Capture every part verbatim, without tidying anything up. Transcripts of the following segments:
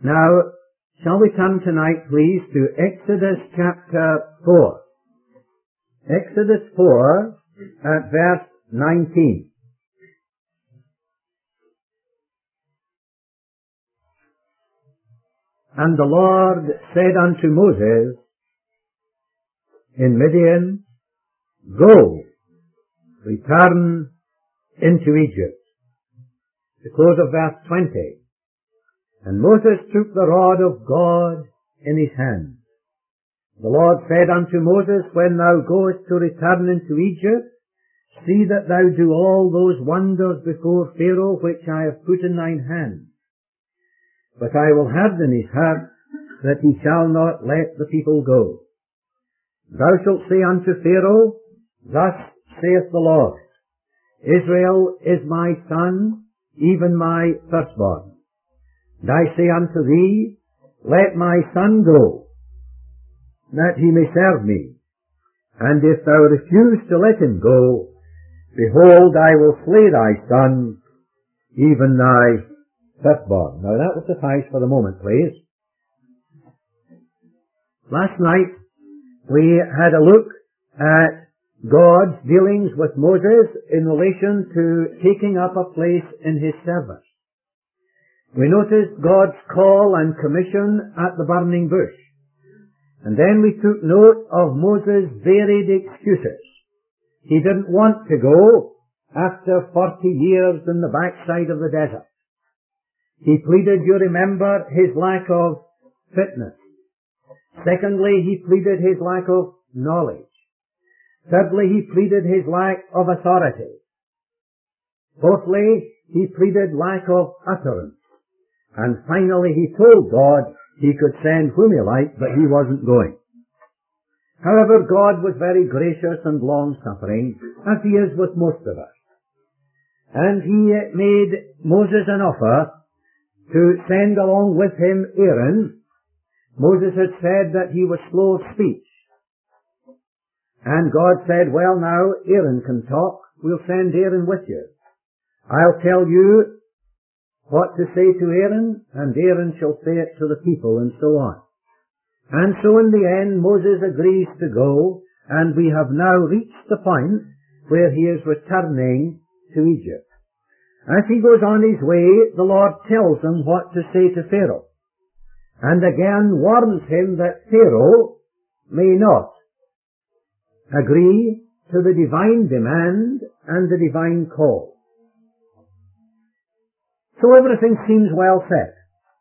Now, shall we turn tonight, please, to Exodus chapter four. Exodus four at verse nineteen. And the Lord said unto Moses in Midian, Go, return into Egypt. The close of verse twenty. And Moses took the rod of God in his hand. The Lord said unto Moses, When thou goest to return into Egypt, see that thou do all those wonders before Pharaoh which I have put in thine hand. But I will harden his heart, that he shall not let the people go. Thou shalt say unto Pharaoh, Thus saith the Lord, Israel is my son, even my firstborn. And I say unto thee, Let my son go, that he may serve me. And if thou refuse to let him go, behold, I will slay thy son, even thy firstborn. Now that will suffice for the moment, please. Last night we had a look at God's dealings with Moses in relation to taking up a place in his service. We noticed God's call and commission at the burning bush. And then we took note of Moses' varied excuses. He didn't want to go after forty years in the backside of the desert. He pleaded, you remember, his lack of fitness. Secondly, he pleaded his lack of knowledge. Thirdly, he pleaded his lack of authority. Fourthly, he pleaded lack of utterance. And finally, he told God he could send whom he liked, but he wasn't going. However, God was very gracious and long-suffering, as he is with most of us. And he made Moses an offer to send along with him Aaron. Moses had said that he was slow of speech. And God said, well now, Aaron can talk. We'll send Aaron with you. I'll tell you what to say to Aaron, and Aaron shall say it to the people, and so on. And so in the end, Moses agrees to go, and we have now reached the point where he is returning to Egypt. As he goes on his way, the Lord tells him what to say to Pharaoh, and again warns him that Pharaoh may not agree to the divine demand and the divine call. So everything seems well set.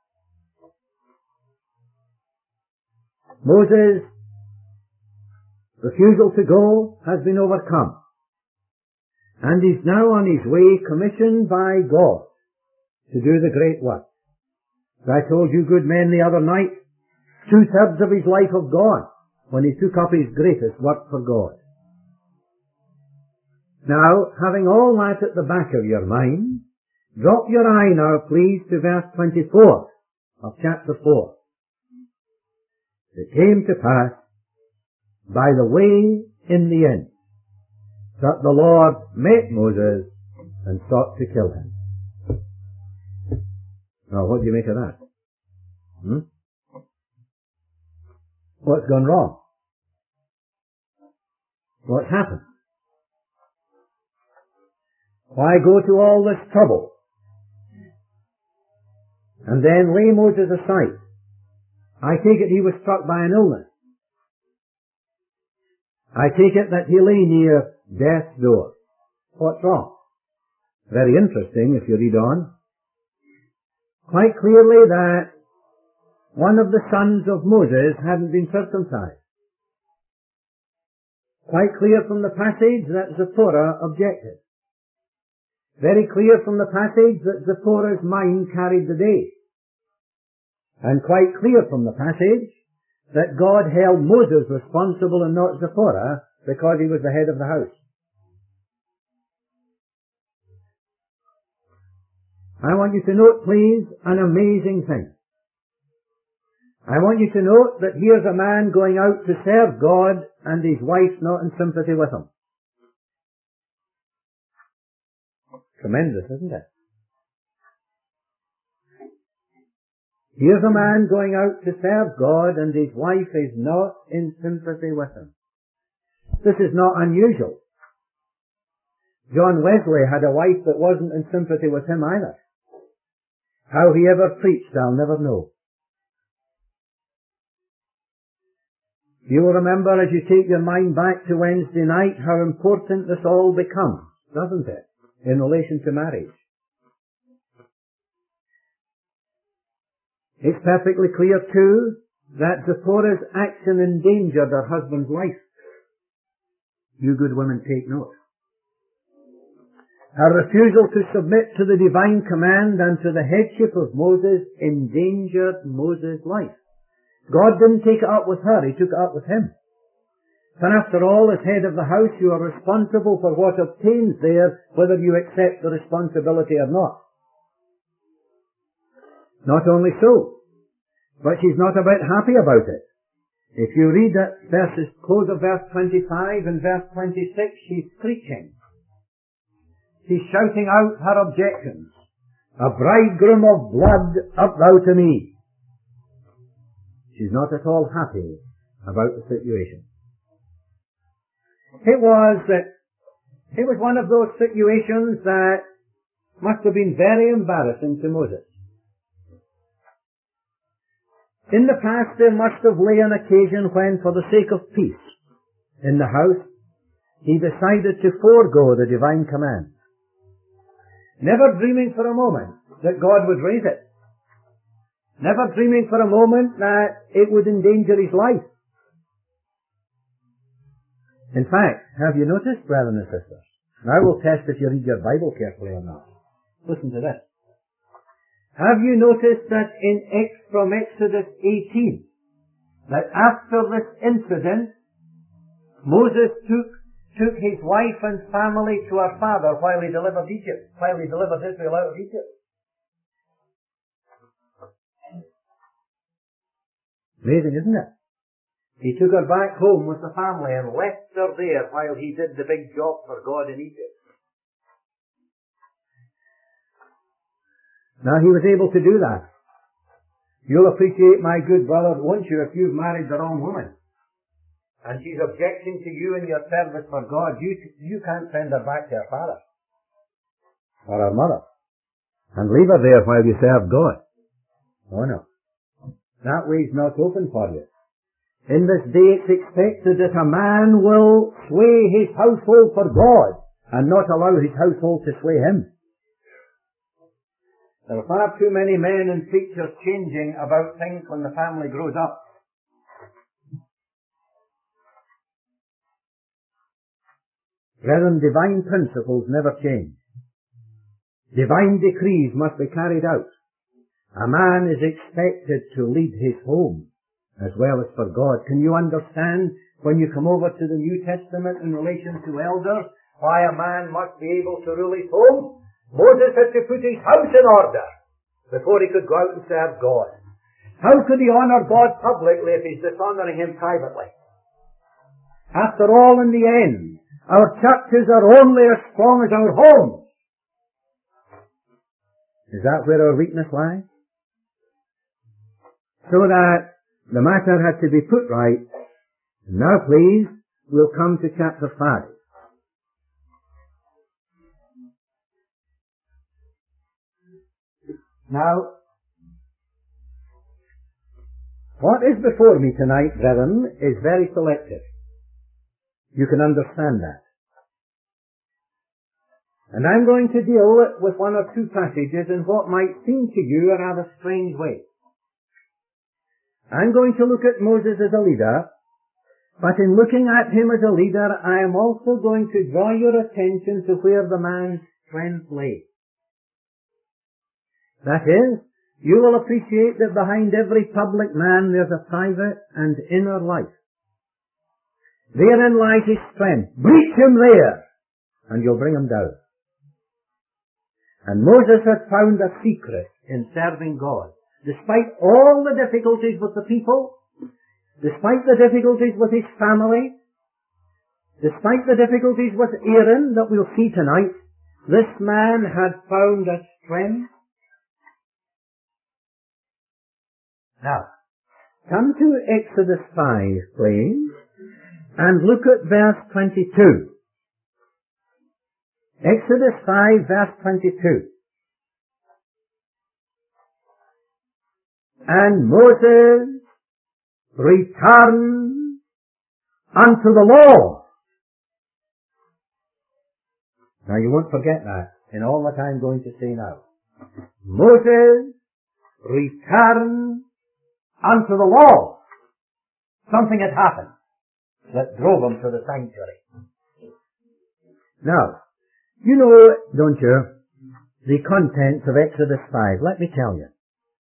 Moses' refusal to go has been overcome, and is now on his way, commissioned by God to do the great work. As I told you good men the other night, two-thirds of his life have gone when he took up his greatest work for God. Now, having all that at the back of your mind, drop your eye now, please, to verse twenty-four of chapter four. It came to pass by the way in the end that the Lord met Moses and sought to kill him. Now, what do you make of that? Hmm? What's gone wrong? What's happened? Why go to all this trouble and then lay Moses aside? I take it he was struck by an illness. I take it that he lay near death's door. What's wrong? Very interesting if you read on. Quite clearly that one of the sons of Moses hadn't been circumcised. Quite clear from the passage that Zipporah objected. Very clear from the passage that Zipporah's mind carried the day. And quite clear from the passage that God held Moses responsible and not Zipporah because he was the head of the house. I want you to note, please, an amazing thing. I want you to note that here's a man going out to serve God and his wife's not in sympathy with him. Tremendous, isn't it? Here's a man going out to serve God and his wife is not in sympathy with him. This is not unusual. John Wesley had a wife that wasn't in sympathy with him either. How he ever preached, I'll never know. You will remember as you take your mind back to Wednesday night how important this all becomes, doesn't it, in relation to marriage. It's perfectly clear too that Zipporah's action endangered her husband's life. You good women take note. Her refusal to submit to the divine command and to the headship of Moses endangered Moses' life. God didn't take it up with her, he took it up with him. And after all, as head of the house, you are responsible for what obtains there, whether you accept the responsibility or not. Not only so, but she's not a bit happy about it. If you read at verses, close of verse twenty-five and verse twenty-six, she's preaching. She's shouting out her objections. A bridegroom of blood up thou to me. She's not at all happy about the situation. It was that, it was one of those situations that must have been very embarrassing to Moses. In the past there must have lay an occasion when, for the sake of peace in the house, he decided to forego the divine command. Never dreaming for a moment that God would raise it. Never dreaming for a moment that it would endanger his life. In fact, have you noticed, brethren and sisters, and I will test if you read your Bible carefully or not. Listen to this. Have you noticed that in Ex- from Exodus eighteen, that after this incident, Moses took, took his wife and family to her father while he delivered Egypt, while he delivered Israel out of Egypt? Amazing, isn't it? He took her back home with the family and left her there while he did the big job for God in Egypt. Now he was able to do that. You'll appreciate, my good brother, won't you, if you've married the wrong woman and she's objecting to you in your service for God, you, you can't send her back to her father or her mother and leave her there while you serve God. Oh no. That way's not open for you. In this day it's expected that a man will sway his household for God and not allow his household to sway him. There are far too many men and preachers changing about things when the family grows up. Brethren, divine principles never change. Divine decrees must be carried out. A man is expected to lead his home as well as for God. Can you understand when you come over to the New Testament in relation to elders why a man must be able to rule his home? Moses had to put his house in order before he could go out and serve God. How could he honour God publicly if he's dishonouring him privately? After all, in the end, our churches are only as strong as our homes. Is that where our weakness lies? So that the matter had to be put right. Now please, we'll come to chapter five. Now, what is before me tonight, brethren, is very selective. You can understand that. And I'm going to deal with one or two passages in what might seem to you a rather strange way. I'm going to look at Moses as a leader, but in looking at him as a leader, I am also going to draw your attention to where the man's strength lay. That is, you will appreciate that behind every public man there's a private and inner life. Therein lies his strength. Breach him there, and you'll bring him down. And Moses has found a secret in serving God. Despite all the difficulties with the people, despite the difficulties with his family, despite the difficulties with Aaron that we'll see tonight, this man had found a strength Now, come to Exodus five, please, and look at verse twenty-two. Exodus five, verse twenty-two. And Moses returned unto the law. Now you won't forget that in all that I'm going to say now. Moses returned unto the law. Something had happened that drove him to the sanctuary. Now, you know, don't you, the contents of Exodus five. Let me tell you.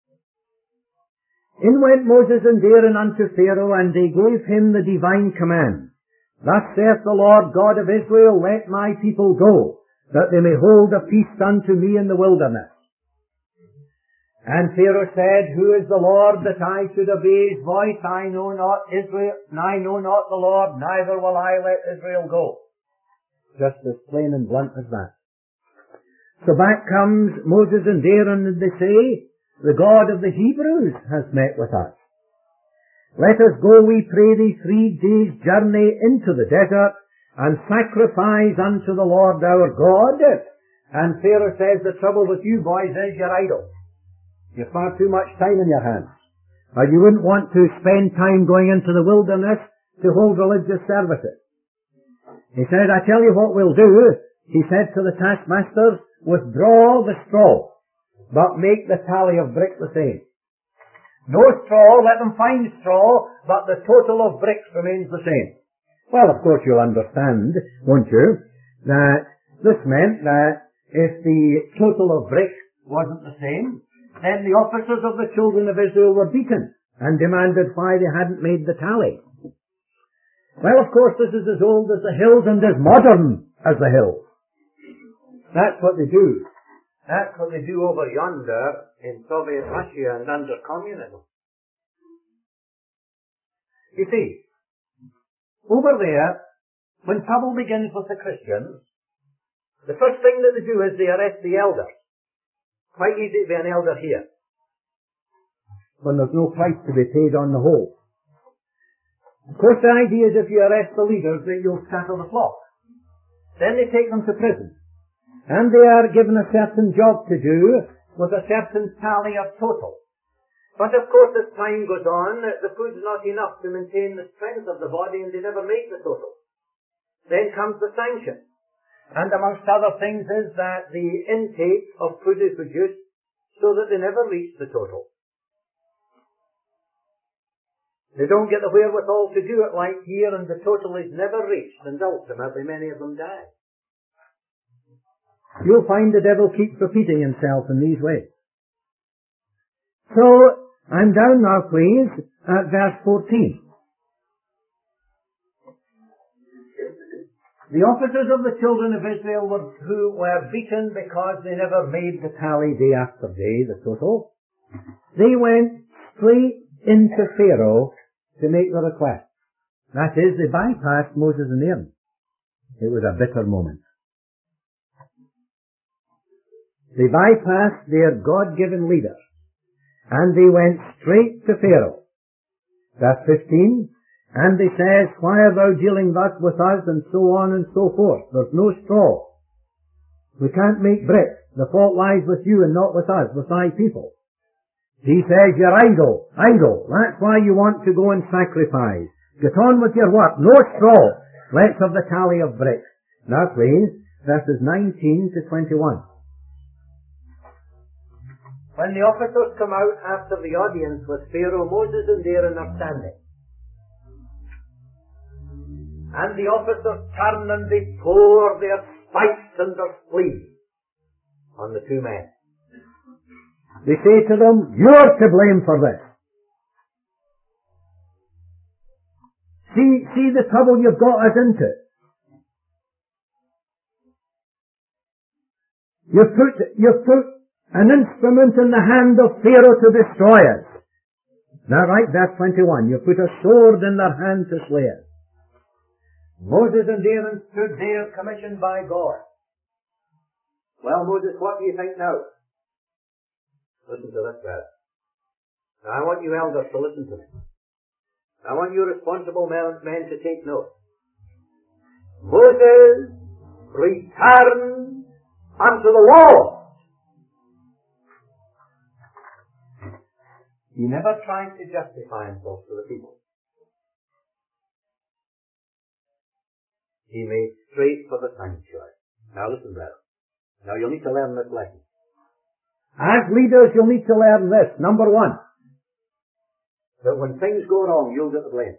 In went Moses and Aaron unto Pharaoh, and they gave him the divine command. Thus saith the Lord God of Israel, let my people go, that they may hold a feast unto me in the wilderness. And Pharaoh said, who is the Lord that I should obey his voice? I know not Israel, I know not the Lord, neither will I let Israel go. Just as plain and blunt as that. So back comes Moses and Aaron, and they say, the God of the Hebrews has met with us. Let us go, we pray thee, three days' journey into the desert, and sacrifice unto the Lord our God. And Pharaoh says, the trouble with you boys is you're idle. You've far too much time in your hands. Or you wouldn't want to spend time going into the wilderness to hold religious services. He said, I tell you what we'll do. He said to the taskmasters, withdraw the straw, but make the tally of bricks the same. No straw, let them find straw, but the total of bricks remains the same. Well, of course you'll understand, won't you, that this meant that if the total of bricks wasn't the same, then the officers of the children of Israel were beaten and demanded why they hadn't made the tally. Well, of course, this is as old as the hills and as modern as the hills. That's what they do. That's what they do over yonder in Soviet Russia and under communism. You see, over there, when trouble begins with the Christians, the first thing that they do is they arrest the elders. Quite easy to be an elder here, when there's no price to be paid on the whole. Of course, the idea is if you arrest the leaders, that you'll scatter the flock. Then they take them to prison. And they are given a certain job to do with a certain tally of total. But of course, as time goes on, the food's not enough to maintain the strength of the body, and they never make the total. Then comes the sanction. And amongst other things is that the intake of food is reduced so that they never reach the total. They don't get the wherewithal to do it like here, and the total is never reached, and ultimately many of them die. You'll find the devil keeps repeating himself in these ways. So, I'm down now, please, at verse fourteen. The officers of the children of Israel were, who were beaten because they never made the tally day after day, the total, they went straight into Pharaoh to make the request. That is, they bypassed Moses and Aaron. It was a bitter moment. They bypassed their God-given leaders, and they went straight to Pharaoh. Verse fifteen, and they says, why are thou dealing thus with us, and so on and so forth? There's no straw. We can't make bricks. The fault lies with you and not with us, with thy people. He says, you're idle, idle. That's why you want to go and sacrifice. Get on with your work. No straw. Let's have the tally of bricks. Now please, verses nineteen to twenty-one. When the officers come out after the audience with Pharaoh, Moses and Aaron are standing. And the officers turn and they pour their spikes and their spleen on the two men. They say to them, you're to blame for this. See, see the trouble you've got us into. You've put, you've put an instrument in the hand of Pharaoh to destroy us. Now right, verse twenty-one, you've put a sword in their hand to slay us. Moses and Aaron stood there commissioned by God. Well, Moses, what do you think now? Listen to this verse. Now I want you elders to listen to me. I want you responsible men, men to take note. Moses returned unto the Lord. He never tried to justify himself to the people. He made straight for the sanctuary. Now listen, brother. Now you'll need to learn this lesson. As leaders, you'll need to learn this. Number one, that when things go wrong, you'll get the blame.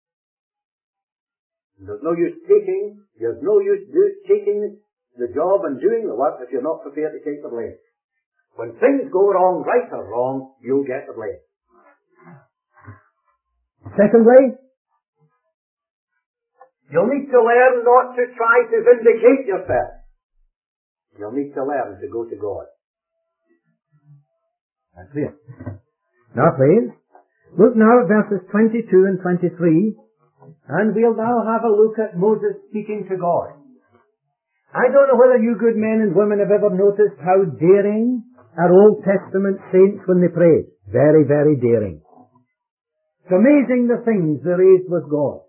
There's no use taking, there's no use do, taking the job and doing the work if you're not prepared to take the blame. When things go wrong, right or wrong, you'll get the blame. Secondly, you'll need to learn not to try to vindicate yourself. You'll need to learn to go to God. That's clear. Now please, look now at verses twenty-two and twenty-three, and we'll now have a look at Moses speaking to God. I don't know whether you good men and women have ever noticed how daring are Old Testament saints when they pray. Very, very daring. It's amazing the things they raised with God.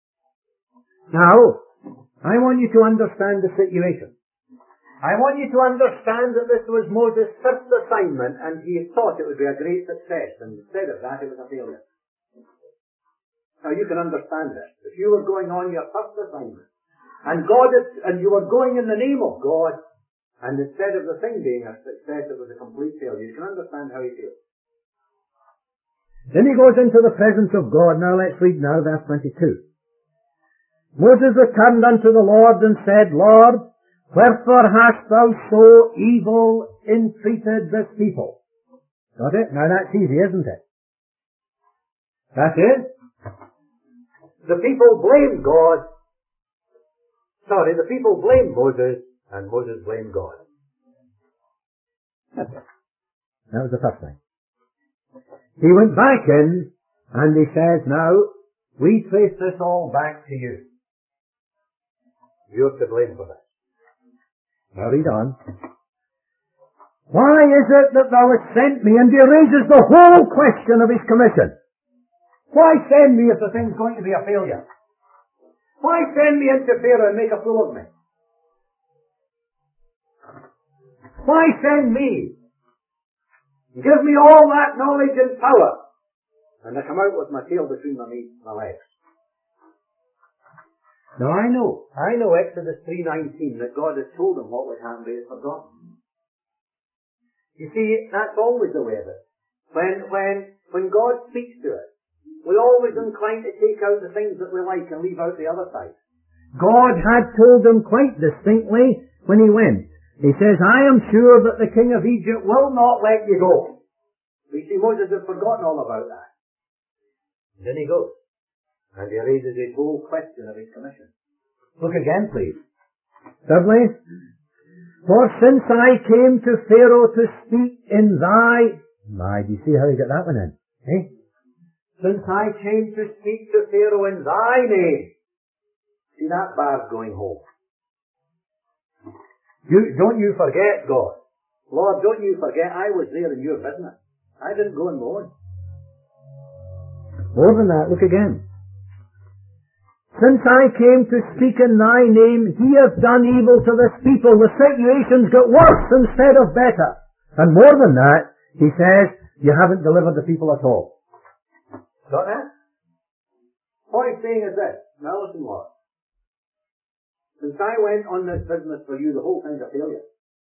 Now, I want you to understand the situation. I want you to understand that this was Moses' first assignment, and he thought it would be a great success, and instead of that it was a failure. Now you can understand this. If you were going on your first assignment, and God is, and you were going in the name of God, and instead of the thing being a success, it was a complete failure, you can understand how he feels. Then he goes into the presence of God. Now let's read now verse twenty-two. Moses returned unto the Lord and said, Lord, wherefore hast thou so evil entreated this people? Got it? Now that's easy, isn't it? That's it. The people blamed God. Sorry, the people blamed Moses, and Moses blamed God. That's it. That was the first thing. He went back in, and he says, now, we trace this all back to you. You're to blame for this. Now read on. Why is it that thou hast sent me? And he raises the whole question of his commission. Why send me if the thing's going to be a failure? Why send me into Pharaoh and make a fool of me? Why send me? Give me all that knowledge and power, and I come out with my tail between my, my legs. Now I know, I know Exodus three nineteen, that God has told him what would happen, but he's forgotten. You see, that's always the way of it. When, when, when God speaks to us, we're always inclined to take out the things that we like and leave out the other side. God had told him quite distinctly when he went. He says, I am sure that the king of Egypt will not let you go. You see, Moses had forgotten all about that. Then he goes. And he raises a whole question of his commission. Look again, please. Thirdly, for since I came to Pharaoh to speak in thy... My, do you see how he got that one in? Eh? Since I came to speak to Pharaoh in thy name. See, that bar's going home. You, don't you forget, God. Lord, don't you forget I was there in your business. I didn't go and moan. More than that, look again. Since I came to speak in thy name, he hath done evil to this people. The situation's got worse instead of better. And more than that, he says, you haven't delivered the people at all. Got that? What he's saying is this. Now listen, Lord. Since I went on this business for you, the whole thing's a failure.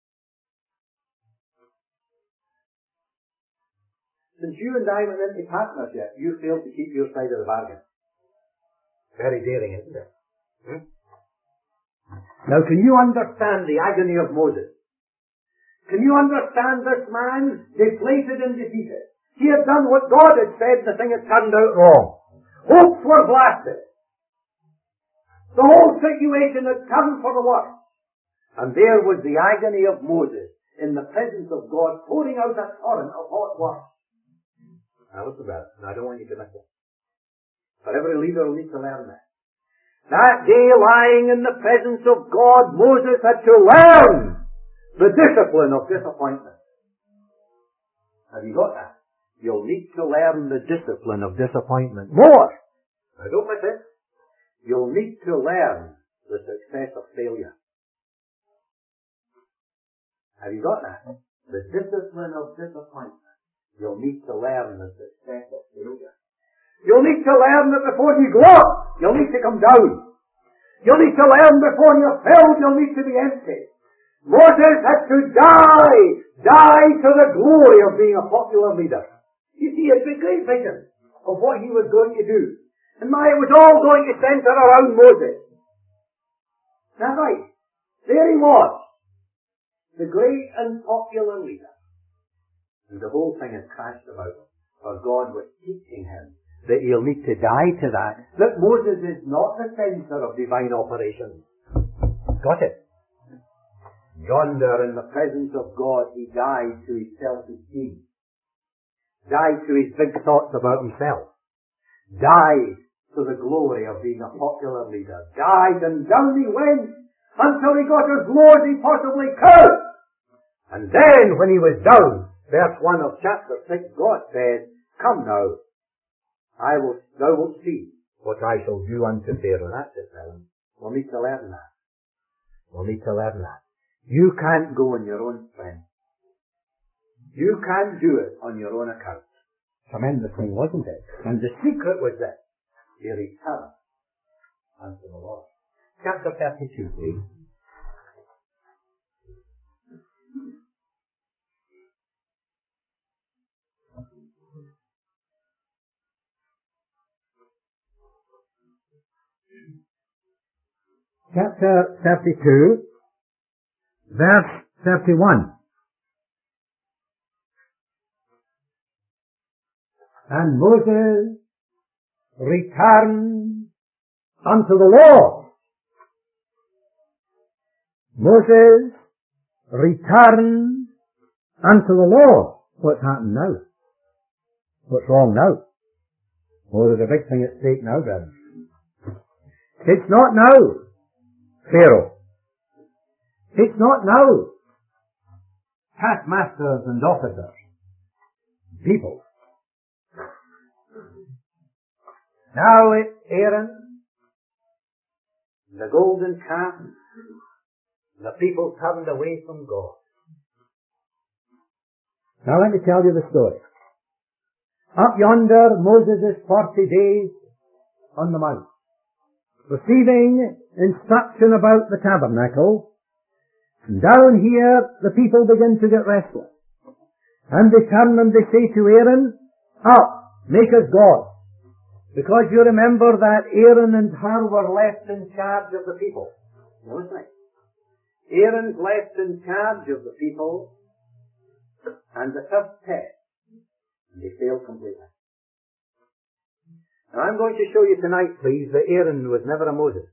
Since you and I went into partnership, you failed to keep your side of the bargain. Very daring, isn't it? Hmm? Now, can you understand the agony of Moses? Can you understand this man deflated and defeated? He had done what God had said, the thing had turned out wrong. Hopes were blasted. The whole situation had turned for the worse. And there was the agony of Moses in the presence of God, pouring out a torrent of hot water. Now listen about it, and I don't want you to miss it. But every leader will need to learn that. That day, lying in the presence of God, Moses had to learn the discipline of disappointment. Have you got that? you'll need to learn the discipline of disappointment. More! Now don't miss it. You'll need to learn the success of failure. Have you got that? The discipline of disappointment. You'll need to learn the success of failure. You'll need to learn that before you go up, you'll need to come down. You'll need to learn before you're filled, you'll need to be empty. Moses had to die, die to the glory of being a popular leader. You see, it's a great vision of what he was going to do. And my, it was all going to centre around Moses. That's right. There he was, the great and popular leader. And the whole thing had crashed about him, for God was teaching him that he'll need to die to that. That Moses is not the centre of divine operations. Got it? Yonder in the presence of God, he died to his self-esteem. Died to his big thoughts about himself. Died to the glory of being a popular leader. Died and down he went until he got as low as he possibly could. And then when he was down, verse one of chapter six, God said, "Come now, I will, thou wilt see what I shall do unto Pharaoh." That's it, Ellen. We'll need to learn that. We'll need to learn that. You can't go on your own strength. You can't do it on your own account. Tremendous thing, wasn't it? And the secret was this: he returned unto the Lord. Chapter thirty-two, please. Chapter thirty-two, verse thirty-one. And Moses returned unto the Lord. Moses returned unto the Lord. What's happened now? What's wrong now? Oh, there's a big thing at stake now, brother. It's not now Pharaoh. It's not now taskmasters and officers. People. Now it's Aaron, the golden calf, the people turned away from God. Now let me tell you the story. Up yonder, Moses is forty days on the mount, receiving instruction about the tabernacle. And down here, the people begin to get restless. And they turn and they say to Aaron, "Up, make us gods." Because you remember that Aaron and Hur were left in charge of the people. Wasn't it? Aaron's left in charge of the people, and the first test, and they failed completely. Now I'm going to show you tonight, please, that Aaron was never a Moses.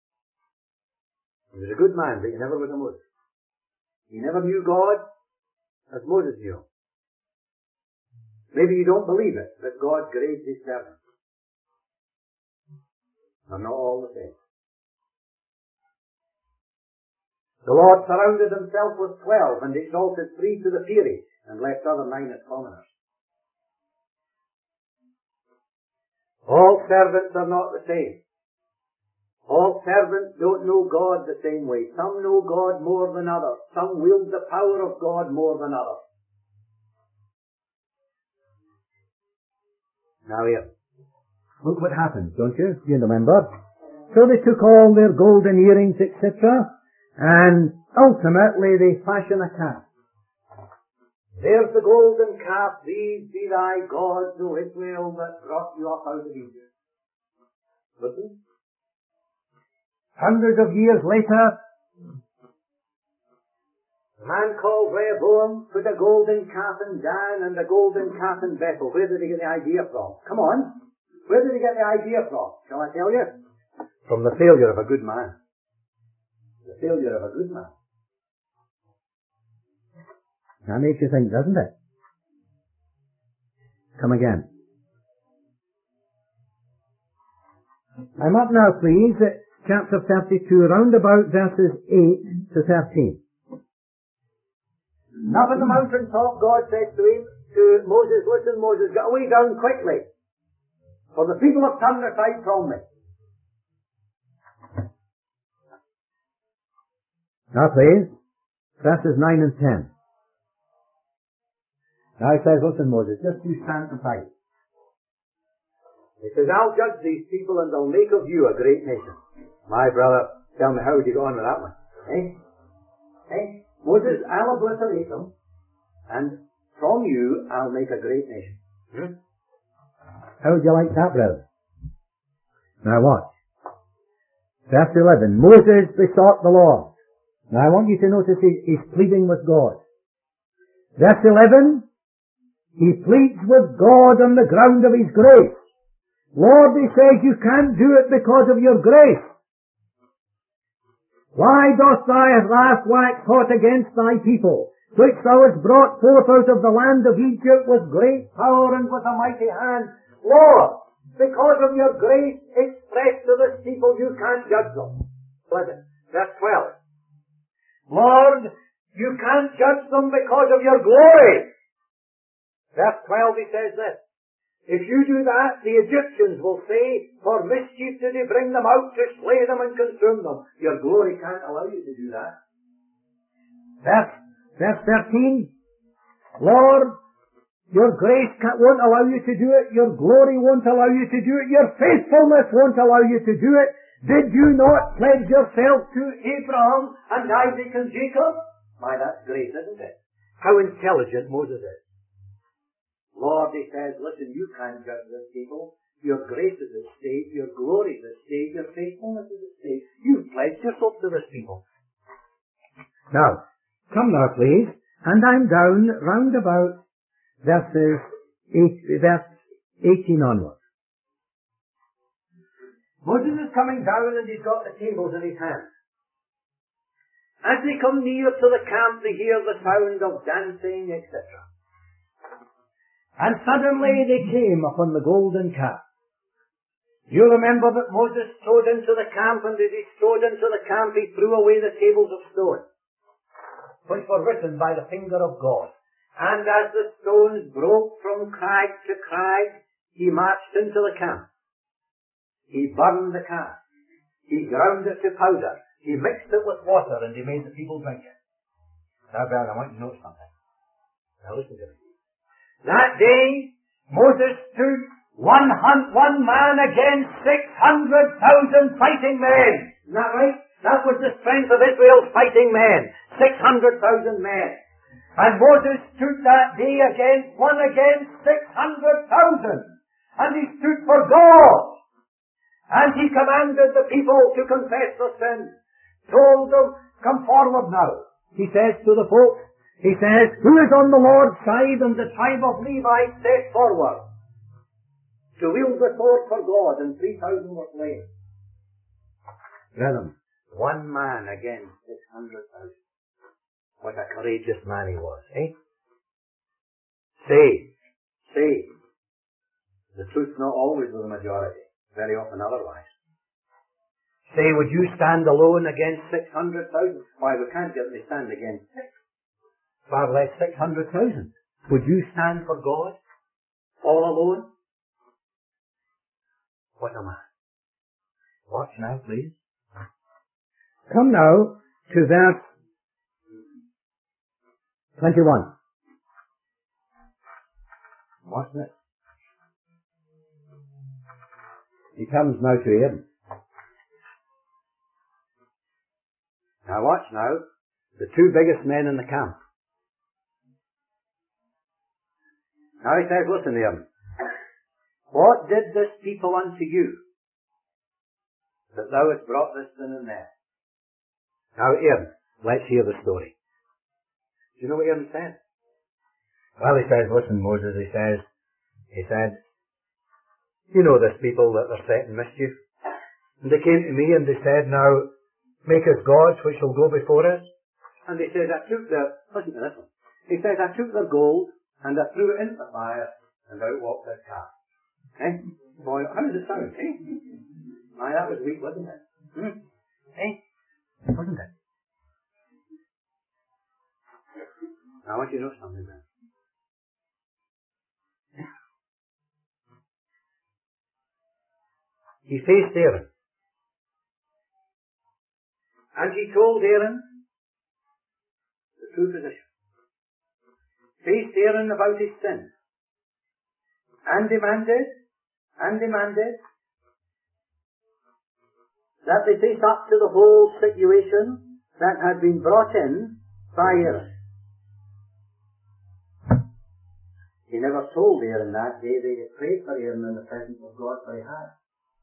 He was a good man, but he never was a Moses. He never knew God as Moses knew. Maybe you don't believe it, but God graced his servants. They're not all the same. The Lord surrounded himself with twelve and exalted three to the peerage and left other nine as commoners. All servants are not the same. All servants don't know God the same way. Some know God more than others. Some wield the power of God more than others. Now here, look what happened, don't you? You remember? So they took all their golden earrings, et cetera, and ultimately they fashion a calf. There's the golden calf. These be thy gods, O Israel, that brought you up out of Egypt. Listen. Hundreds of years later, a man called Rehoboam put a golden calf in Dan and a golden calf in Bethel. Where did he get the idea from? Come on. Where did he get the idea from? Shall I tell you? From the failure of a good man. The failure of a good man. That makes you think, doesn't it? Come again. I'm up now, please, at chapter thirty-two, round about verses eight to thirteen. Up on the mountain top, God said to him, to Moses, listen Moses, get away down quickly, for the people have turned aside from me. Now please, verses nine and ten. Now he says, listen Moses, just you stand aside. He says, I'll judge these people and I'll make of you a great nation. My brother, tell me how would you go on with that one? Eh? Eh? Moses, I'll obliterate them, and from you I'll make a great nation. Hmm? How would you like that, brother? Now watch. Verse eleven. Moses besought the Lord. Now I want you to notice he, he's pleading with God. Verse eleven. He pleads with God on the ground of his grace. Lord, he says, you can't do it because of your grace. Why dost thy wrath wax hot against thy people, which thou hast brought forth out of the land of Egypt with great power and with a mighty hand? Lord, because of your grace expressed to this people, you can't judge them. Listen, verse twelve. Lord, you can't judge them because of your glory. Verse twelve, he says this. If you do that, the Egyptians will say, for mischief did he bring them out to slay them and consume them. Your glory can't allow you to do that. Verse, verse thirteen. Lord, your grace can't, won't allow you to do it. Your glory won't allow you to do it. Your faithfulness won't allow you to do it. Did you not pledge yourself to Abraham and Isaac and Jacob? Why, that's great, isn't it? How intelligent Moses is. Lord, he says, listen, you can't judge this people. Your grace is at stake, your glory is at stake, your faithfulness is at stake. You've pledged yourself to this people. Now, come now please, and I'm down round about verses eight, verse eighteen onwards. Moses is coming down and he's got the tables in his hand. As they come near to the camp, they hear the sound of dancing, et cetera. And suddenly they came upon the golden calf. You remember that Moses strode into the camp, and as he strode into the camp, he threw away the tables of stone, which were written by the finger of God. And as the stones broke from crag to crag, he marched into the camp. He burned the calf. He ground it to powder. He mixed it with water, and he made the people drink it. Now, Bernard, I want you to know something. Now listen to me. That day, Moses stood one, hun- one man against six hundred thousand fighting men. Isn't that right? That was the strength of Israel's fighting men. Six hundred thousand men. And Moses stood that day against one against six hundred thousand. And he stood for God. And he commanded the people to confess their sins. Told them, come forward now. He says to the folk, he says, who is on the Lord's side? And the tribe of Levi stepped forward to wield the sword for God, and three thousand were slain. Brethren, one man against six hundred thousand. What a courageous man he was, eh? Say, say, the truth's not always with the majority, very often otherwise. Say, would you stand alone against six hundred thousand? Why, we can't get to stand against six. Far less six hundred thousand. Would you stand for God? All alone? What a man. Watch now, please. Come now to verse twenty-one. Watch this. He comes now to Aaron. Now watch now. The two biggest men in the camp. Now he says, listen, Aaron. What did this people unto you, that thou hast brought this sin in there? Now, Aaron, let's hear the story. Do you know what Aaron said? Well, he says, listen, Moses, he says, he said, you know this people that are setting mischief. And they came to me and they said, now, make us gods which will go before us. And he says, I took the, listen to this one. He says, I took the gold and I threw it into the fire and out walked this calf. Eh? Boy, how does it sound, eh? Aye, that was weak, wasn't it? Hmm? Eh? Wasn't it? Now I want you to know something then. he faced Aaron. And he told Aaron the true position. Faced Aaron about his sin. And demanded, and demanded that they face up to the whole situation that had been brought in by Aaron. He never told Aaron that day they had prayed for Aaron in the presence of God, but he had.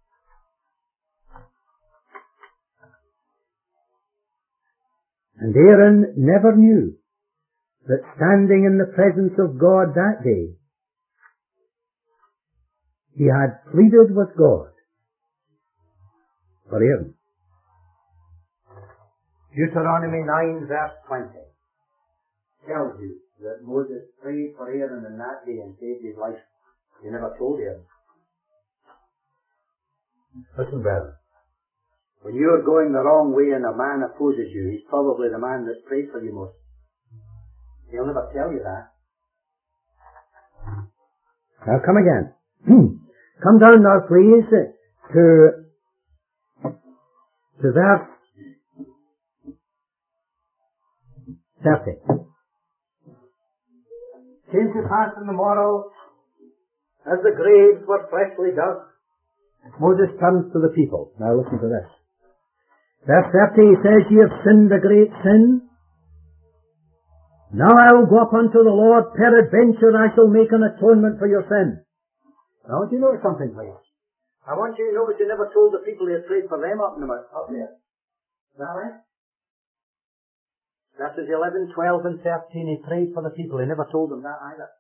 And Aaron never knew that standing in the presence of God that day, he had pleaded with God for Aaron. Deuteronomy nine verse twenty tells you that Moses prayed for Aaron in that day and saved his life. He never told Aaron. Listen, brother. When you're going the wrong way and a man opposes you, he's probably the man that prayed for you most. He'll never tell you that. Now come again. Come down now, please, to, to verse thirty. Came to pass in the morrow, as the graves were freshly dug. Moses turns to the people. Now listen to this. Verse thirty, he says, "Ye have sinned a great sin. Now I will go up unto the Lord, peradventure I shall make an atonement for your sin." Now, I want you to notice something, please. I want you to notice he never told the people he had prayed for them up, in the, up there. Is that right? Verses eleven, twelve and thirteen, he prayed for the people. He never told them that either.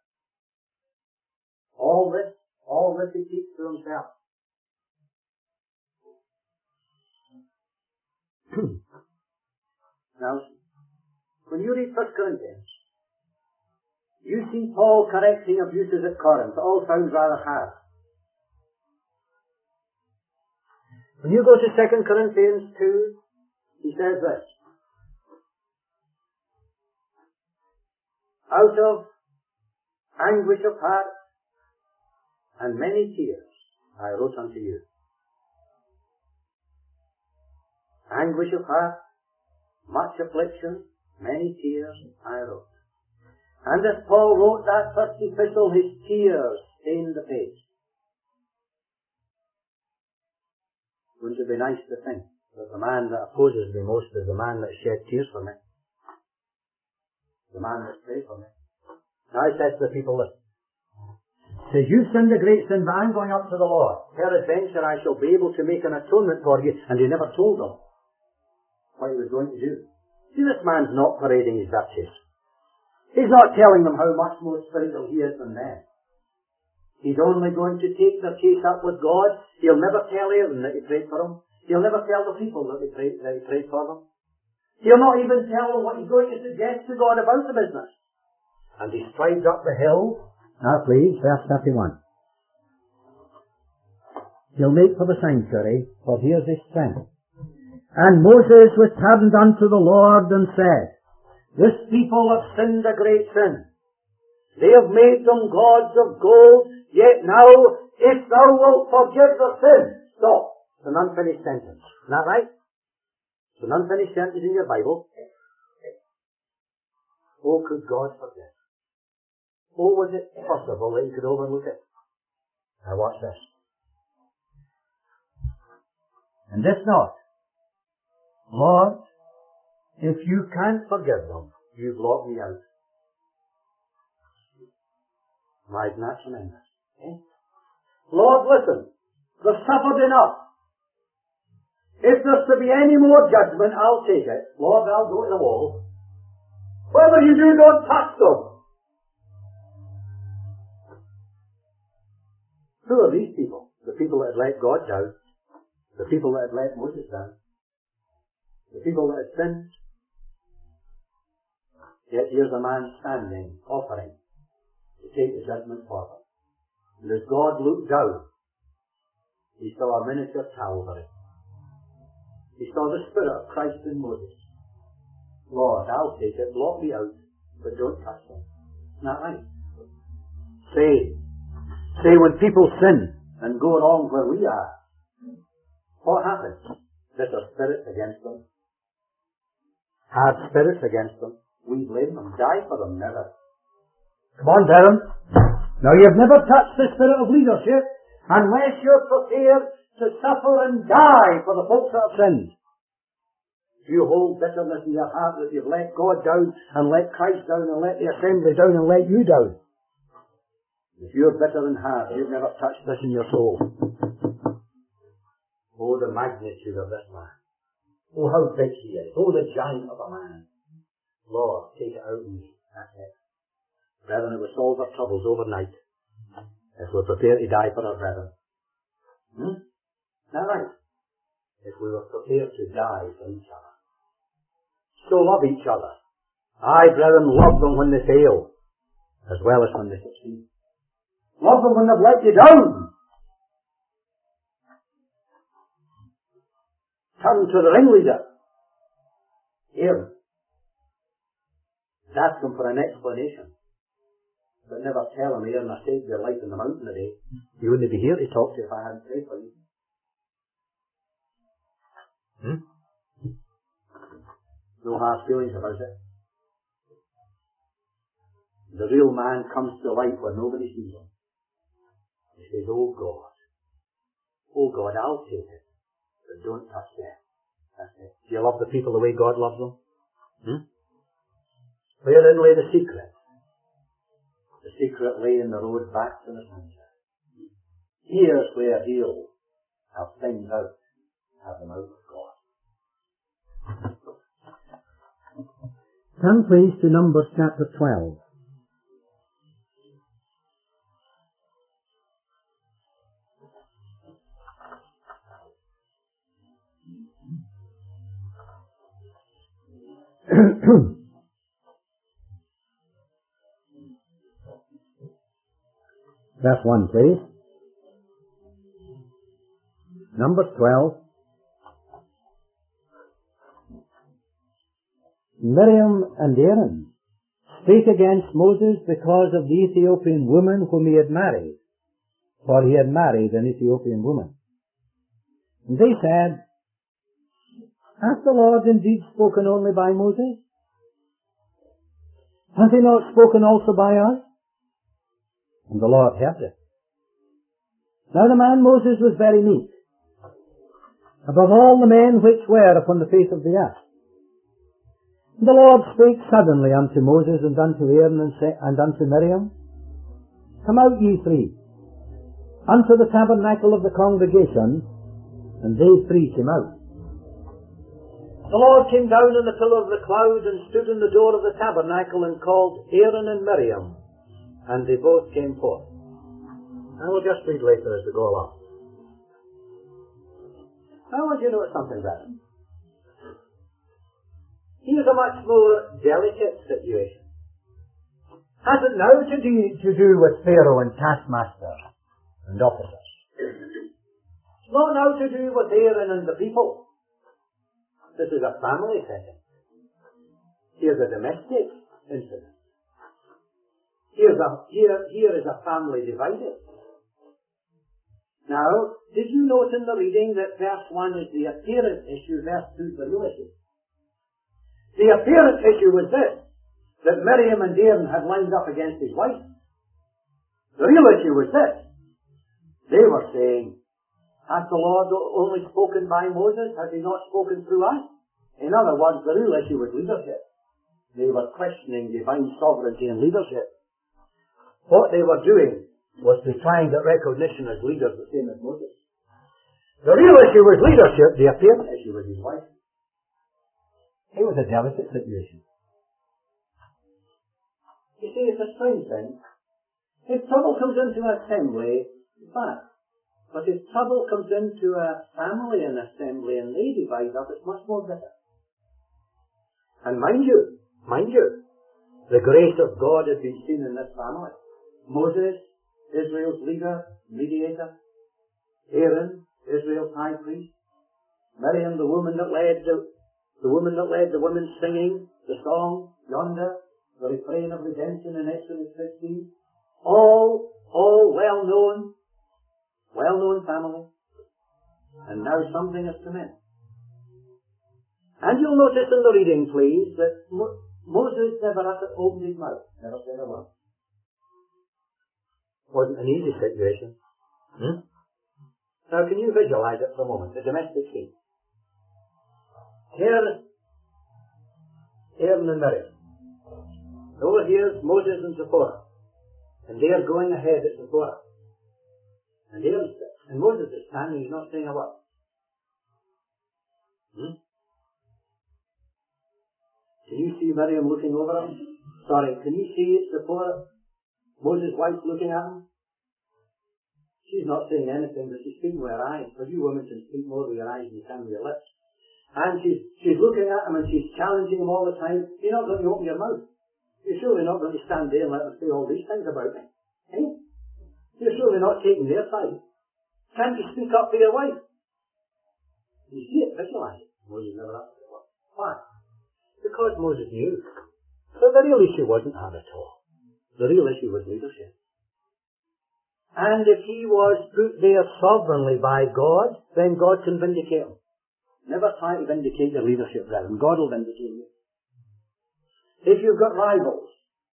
All this, all this he keeps to himself. Now, when you read First Corinthians, you see Paul correcting abuses at Corinth. It all sounds rather hard. When you go to Second Corinthians two, he says this: "Out of anguish of heart and many tears I wrote unto you." Anguish of heart, much affliction, many tears I wrote. And as Paul wrote that first epistle, his tears stained the page. Wouldn't it be nice to think that the man that opposes me most is the man that shed tears for me? The man that prayed for me. Now he says to the people, listen. He says, "You've sinned a great sin, but I'm going up to the Lord. Peradventure I shall be able to make an atonement for you." And he never told them what he was going to do. See, this man's not parading his virtues. He's not telling them how much more spiritual he is than them. He's only going to take their case up with God. He'll never tell Aaron that he prayed for them. He'll never tell the people that he prayed, that he prayed for them. He'll not even tell them what he's going to suggest to God about the business. And he strides up the hill. Now please, verse thirty-one. He'll make for the sanctuary, for here's his strength. "And Moses returned unto the Lord and said, This people have sinned a great sin. They have made them gods of gold, yet now, if thou wilt forgive the sin..." Stop. It's an unfinished sentence. Isn't that right? It's an unfinished sentence in your Bible. Oh, could God forgive? Oh, was it possible that he could overlook it? Now watch this. "And this not, Lord, if you can't forgive them, you blot me out." My, isn't that tremendous? Eh? "Lord, listen, they've suffered enough. If there's to be any more judgment, I'll take it. Lord, I'll go to the wall. Whatever you do, don't touch them." Who are these people? The people that had let God down. The people that had let Moses down. The people that had sinned. Yet here's a man standing, offering to take the judgment for them. And as God looked down, he saw a miniature Calvary. He saw the Spirit of Christ in Moses. "Lord, I'll take it, blot me out, but don't touch them." Isn't that right? Say, say when people sin and go wrong where we are, what happens? Bitter spirits against them. Hard spirits against them. We blame them. Die for them. Never. Come on, Darren. Now you've never touched the spirit of leadership unless you're prepared to suffer and die for the folks that have sinned. If you hold bitterness in your heart that you've let God down and let Christ down and let the assembly down and let you down. If you're bitter in heart, you've never touched this in your soul. Oh, the magnitude of this man. Oh, how big he is. Oh, the giant of a man. Lord, take it out of me. That's it. Brethren, it will solve our troubles overnight if we're prepared to die for our brethren. Hmm? Is that right? If we were prepared to die for each other. So love each other. Aye, brethren, love them when they fail, as well as when they succeed. Love them when they've let you down. Turn to the ringleader. Aaron. Ask him for an explanation. But never tell him, Aaron, I saved your life in the mountain today. You wouldn't be here to talk to you if I hadn't prayed for you. Hmm? No hard feelings about it. The real man comes to light where nobody sees him. He says, oh God, oh God, I'll take it, but don't touch them. That's it. Do you love the people the way God loves them? Hmm? Wherein lay the secret? The secret lay in the road back to the sunshine. Here's where he'll have things out, have them out of God. Turn please to Numbers chapter twelve. Verse one, please. Numbers twelve. Miriam and Aaron spake against Moses because of the Ethiopian woman whom he had married, for he had married an Ethiopian woman. And they said, hath the Lord indeed spoken only by Moses? Hath he not spoken also by us? And the Lord heard it. Now the man Moses was very meek, above all the men which were upon the face of the earth. And the Lord spake suddenly unto Moses and unto Aaron and, sa- and unto Miriam, come out ye three, unto the tabernacle of the congregation, and they three came out. The Lord came down in the pillar of the cloud and stood in the door of the tabernacle and called Aaron and Miriam, and they both came forth. I will just read later as we go along. I want you to notice something, brethren. Here's a much more delicate situation. Has it now to do, to do with Pharaoh and taskmasters and officers. It's not now to do with Aaron and the people. This is a family setting. Here's a domestic incident. Here's a, here, here is a family divided. Now, did you note in the reading that verse one is the appearance issue, verse two is the real issue? The appearance issue was this, that Miriam and Aaron had lined up against his wife. The real issue was this. They were saying, has the Lord only spoken by Moses? Has he not spoken through us? In other words, the real issue was leadership. They were questioning divine sovereignty and leadership. What they were doing was to try and get recognition as leaders the same as Moses. The real issue was leadership, the apparent issue was his wife. It was a delicate situation. You see, it's a strange thing. If trouble comes into an assembly, it's bad. But if trouble comes into a family and assembly and they divide up, it's much more bitter. And mind you, mind you, the grace of God has been seen in this family. Moses, Israel's leader, mediator. Aaron, Israel's high priest. Miriam, the woman that led the, the woman that led the women singing the song, yonder, the refrain of redemption in Exodus fifteen. All, all well known, well known family. And now something has come in. And you'll notice in the reading, please, that Mo- Moses never had to open his mouth. Never said a word. Wasn't an easy situation. Hmm? Now can you visualize it for a moment, the domestic scene? Here, Aaron and Miriam. Over here's Moses and Zipporah. And they are going ahead at Zipporah. And Aaron, and Moses is standing, he's not saying a word. Hmm? Can you see Miriam looking over him? Sorry, can you see Zipporah, Moses' wife, looking at him? She's not saying anything, but she's speaking with her eyes. For you women can speak more with your eyes than you can with your lips. And she's, she's looking at him and she's challenging him all the time. You're not going to open your mouth. You're surely not going to stand there and let them say all these things about me. Eh? You're surely not taking their side. Can't you speak up for your wife? You see it, visualize it. Moses never asked it. Why? Because Moses knew. So the real issue wasn't that at all. The real issue was leadership. And if he was put there sovereignly by God, then God can vindicate him. Never try to vindicate your leadership, brethren. God will vindicate you. If you've got rivals,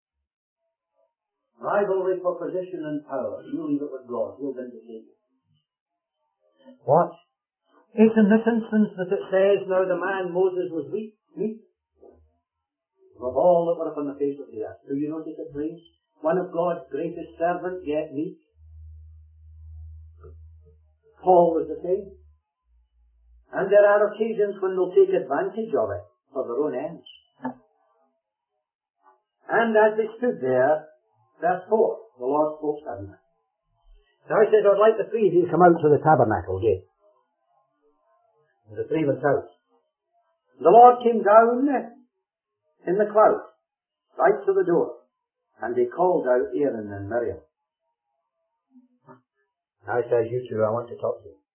rivalry for position and power, you leave it with God. He'll vindicate you. What? It's in this instance that it says, now the man Moses was weak, meek, of all that were upon the face of the earth. Do you notice it, please? One of God's greatest servants, yet meek. Paul was the same. And there are occasions when they'll take advantage of it for their own ends. And as they stood there, verse four, the Lord spoke suddenly. Now he says, I'd like the three of you to come out to the tabernacle gate. And the three went out. The Lord came down in the cloud, right to the door, and they called out Aaron and Miriam. Now he says, you two, I want to talk to you.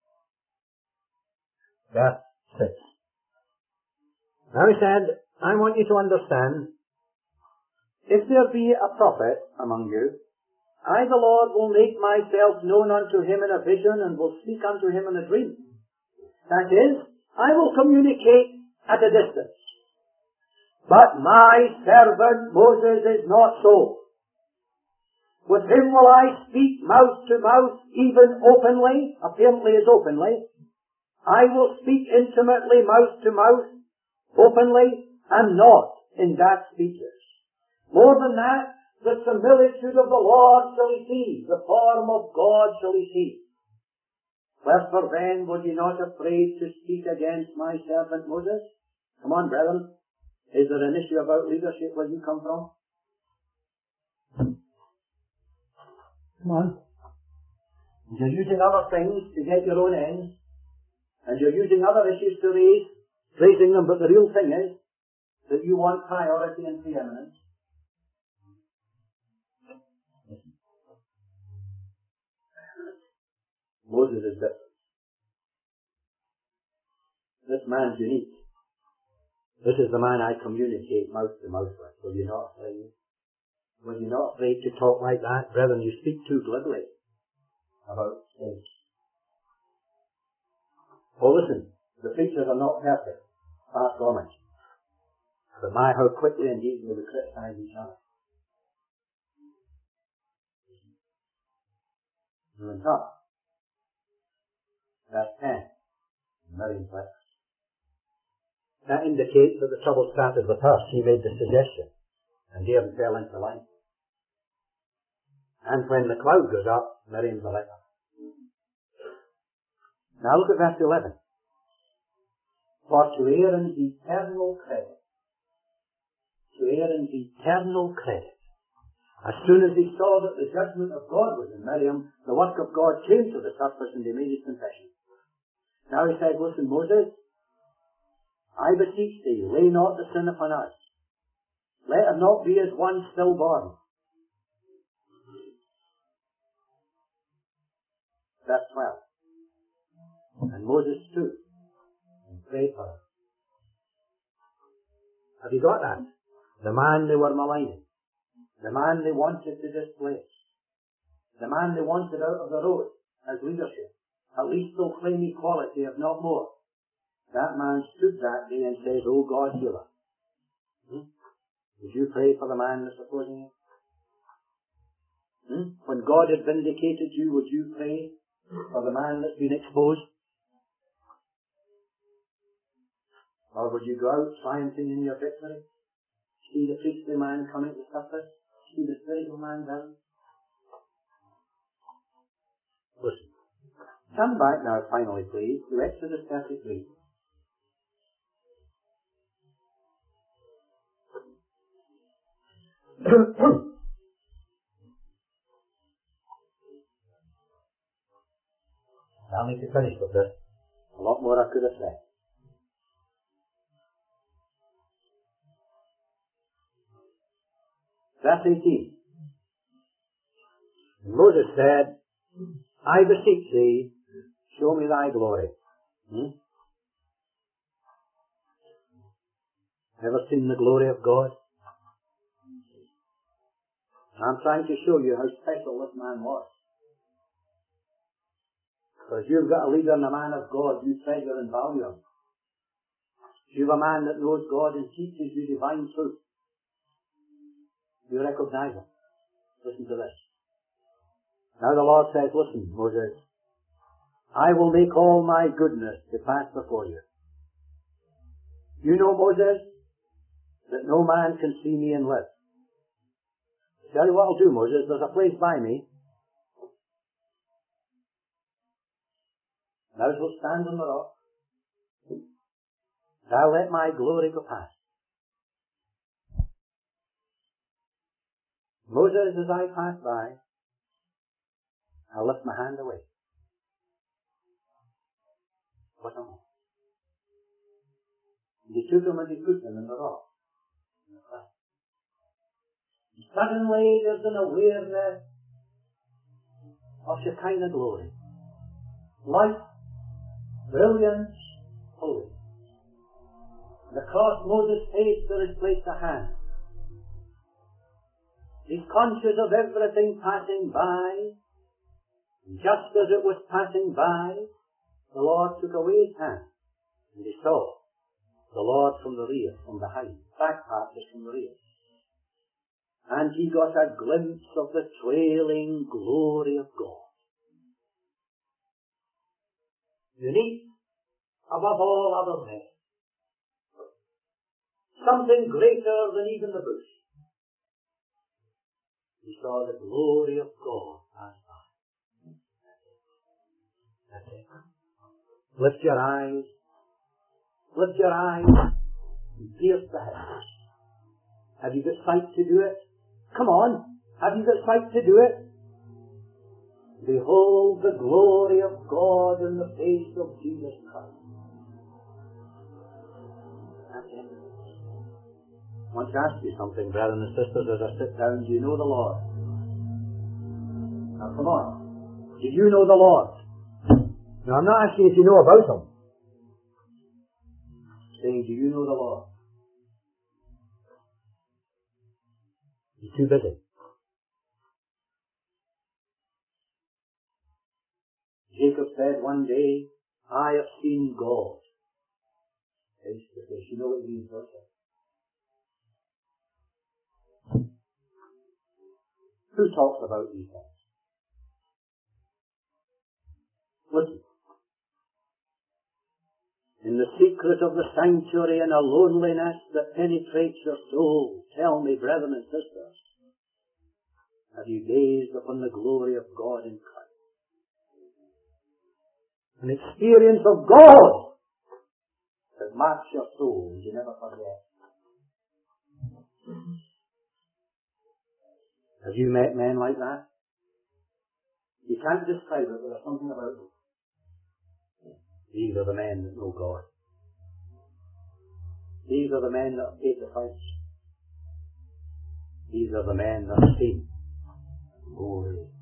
Verse six. Now he said, I want you to understand, if there be a prophet among you, I the Lord will make myself known unto him in a vision and will speak unto him in a dream. That is, I will communicate at a distance. But my servant Moses is not so. With him will I speak mouth to mouth, even openly, apparently as openly. I will speak intimately, mouth to mouth, openly, and not in dark speeches. More than that, the similitude of the Lord shall he see, the form of God shall he see. Wherefore then were ye not afraid to speak against my servant Moses? Come on, brethren. Is there an issue about leadership where you come from? Come on. You're using other things to get your own ends. And you're using other issues to raise, raising them, but the real thing is that you want priority and preeminence. Moses is different. This man's unique. This is the man I communicate mouth to mouth with. Were you not afraid? Were you not afraid to talk like that? Brethren, you speak too glibly about things. Oh, listen, the preachers are not perfect. Far from it. But my, how quickly and easily we criticize each other. And top. Verse ten. Miriam's lips. That indicates that the trouble started with her. She made the suggestion. And Aaron fell into line. And when the cloud goes up, Miriam's a leper. Now look at verse eleven. For to Aaron's eternal credit, to Aaron's eternal credit, as soon as he saw that the judgment of God was in Miriam, the work of God came to the surface and he made his confession. Now he said, listen, Moses, I beseech thee, lay not the sin upon us. Let her not be as one stillborn. Verse twelve. And Moses stood and prayed for her. Have you got that? The man they were maligning. The man they wanted to displace. The man they wanted out of the road as leadership. At least they'll claim equality, if not more. That man stood that day and says, "Oh God, heal her." Hmm? Would you pray for the man that's opposing you? Hmm? When God had vindicated you, would you pray for the man that's been exposed? Or would you go out triumphing in your victory? See the priestly man coming to suffer? See the spiritual man down? Listen. Turn back now, finally, please, to Exodus thirty-three. I need to finish with this. A lot more I could have said. Verse eighteen. Moses said, "I beseech thee, show me thy glory." Hmm? Ever seen the glory of God? I'm trying to show you how special this man was. Because you've got a leader and a man of God, you treasure and value him. You've a man that knows God and teaches you divine truth. You recognize him. Listen to this. Now the Lord says, "Listen, Moses, I will make all my goodness to pass before you. You know, Moses, that no man can see me and live. Tell you what I'll do, Moses, there's a place by me. Thou shalt stand on the rock. Thou let my glory go past. Moses, as I pass by, I'll lift my hand away." What a man. He took him and he put him in the rock. And suddenly there's an awareness of Shekinah glory. Light, brilliance, holy. And across Moses' face there is placed a hand. He's conscious of everything passing by. And just as it was passing by, the Lord took away his hand. And he saw the Lord from the rear, from behind. Back part is from the rear. And he got a glimpse of the trailing glory of God. Unique above all other men. Something greater than even the bush. He saw the glory of God pass by. That's it. Lift your eyes. Lift your eyes and pierce the heavens. Have you got sight to do it? Come on. Have you got sight to do it? Behold the glory of God in the face of Jesus Christ. That's it. I want to ask you something, brothers and sisters, as I sit down. Do you know the Lord? Now come on. Do you know the Lord? Now I'm not asking if you know about Him. I'm saying, do you know the Lord? You're too busy. Jacob said one day, "I have seen God face to face." You know what it means, don't you? Who talks about these things? Listen. In the secret of the sanctuary and a loneliness that penetrates your soul, tell me, brethren and sisters, have you gazed upon the glory of God in Christ? An experience of God that marks your soul and you never forget. Have you met men like that? You can't describe it, but there's something about them. These are the men that know God. These are the men that have paid the price. These are the men that have seen glory